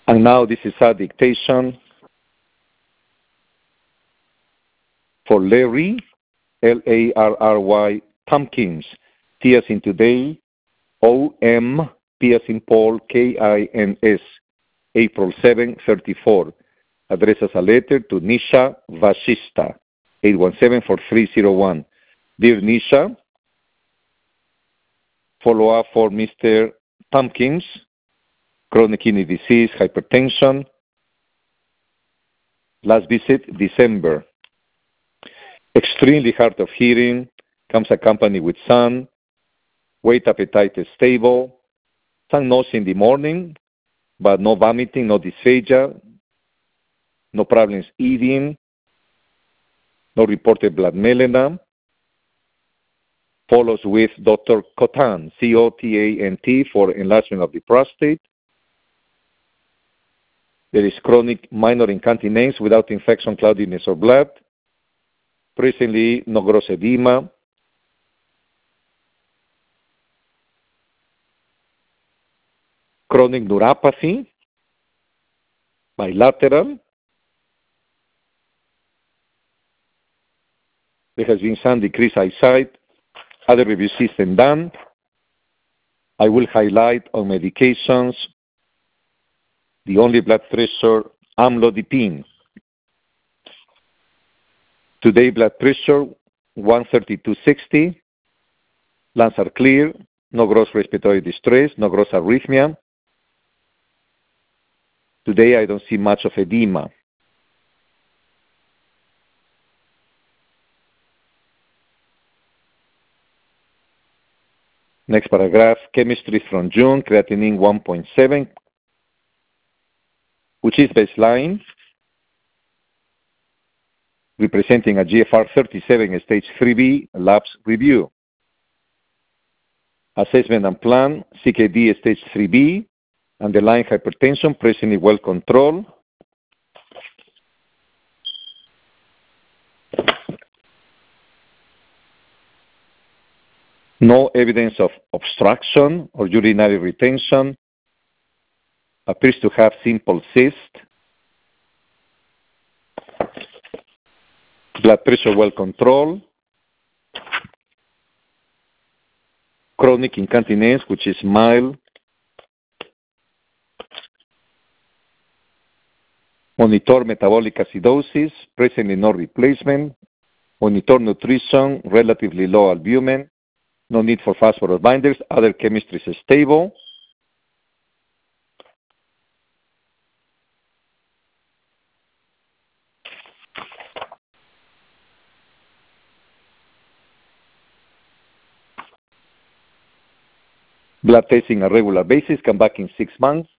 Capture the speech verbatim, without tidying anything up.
And now this is a dictation for Larry, L A R R Y, Tompkins, T as in today, O M, P as in Paul, K I N S, April seventh, thirty-four. Address as a letter to Nisha Vashista, eight one seven, four three zero one. Dear Nisha, follow up for Mister Tompkins, chronic kidney disease, hypertension. Last visit, December. Extremely hard of hearing, comes accompanied with sun, weight appetite is stable, some nausea in the morning, but no vomiting, no dysphagia, no problems eating, no reported blood melena. Follows with Doctor Cotan, C O T A N T, for enlargement of the prostate. There is chronic minor incontinence without infection, cloudiness, or blood. Presently, no gross edema. Chronic neuropathy, bilateral. There has been some decreased eyesight. Other review system done. I will highlight on medications the only blood pressure, amlodipine. Today blood pressure, one thirty-two sixty. Lungs are clear. No gross respiratory distress. No gross arrhythmia. Today I don't see much of edema. Next paragraph, chemistry from June, creatinine one point seven, which is baseline, representing a G F R thirty-seven stage three B labs review. Assessment and plan, C K D stage three B, underlying hypertension presently well controlled. No evidence of obstruction or urinary retention. Appears to have simple cyst. Blood pressure well controlled. Chronic incontinence, which is mild. Monitor metabolic acidosis, presently no replacement. Monitor nutrition, relatively low albumin. No need for phosphorus binders. Other chemistry is stable. Blood testing on a regular basis. Come back in six months.